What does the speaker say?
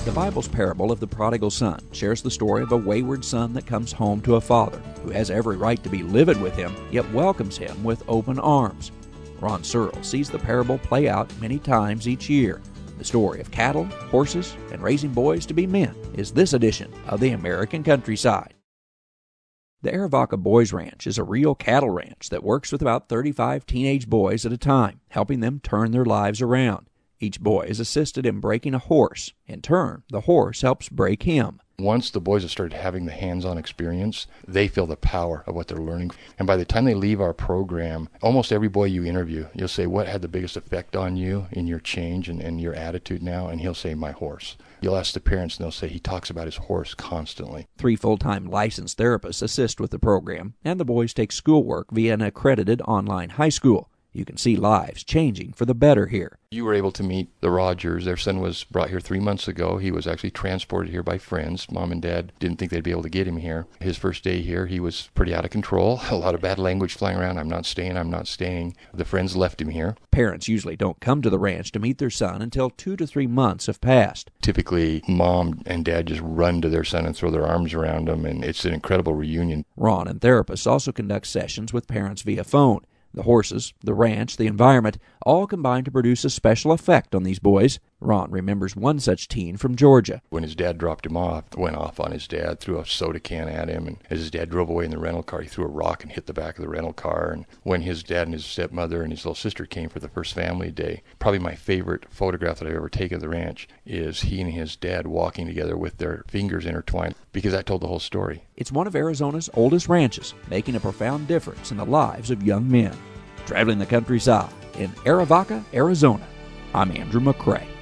The Bible's parable of the prodigal son shares the story of a wayward son that comes home to a father who has every right to be livid with him, yet welcomes him with open arms. Ron Searle sees the parable play out many times each year. The story of cattle, horses, and raising boys to be men is this edition of the American Countryside. The Arivaca Boys Ranch is a real cattle ranch that works with about 35 teenage boys at a time, helping them turn their lives around. Each boy is assisted in breaking a horse. In turn, the horse helps break him. Once the boys have started having the hands-on experience, they feel the power of what they're learning. And by the time they leave our program, almost every boy you interview, you'll say, what had the biggest effect on you in your change and your attitude now? And he'll say, my horse. You'll ask the parents, and they'll say he talks about his horse constantly. 3 full-time licensed therapists assist with the program, and the boys take schoolwork via an accredited online high school. You can see lives changing for the better here. You were able to meet the Rogers. Their son was brought here 3 months ago. He was actually transported here by friends. Mom and Dad didn't think they'd be able to get him here. His first day here, he was pretty out of control. A lot of bad language flying around. I'm not staying. The friends left him here. Parents usually don't come to the ranch to meet their son until 2 to 3 months have passed. Typically, Mom and Dad just run to their son and throw their arms around him, and it's an incredible reunion. Ron and therapists also conduct sessions with parents via phone. The horses, the ranch, the environment, all combine to produce a special effect on these boys. Ron remembers one such teen from Georgia. When his dad dropped him off, went off on his dad, threw a soda can at him, and as his dad drove away in the rental car, he threw a rock and hit the back of the rental car. And when his dad and his stepmother and his little sister came for the first family day, probably my favorite photograph that I've ever taken of the ranch is he and his dad walking together with their fingers intertwined, because that told the whole story. It's one of Arizona's oldest ranches, making a profound difference in the lives of young men. Traveling the countryside in Arivaca, Arizona, I'm Andrew McCrae.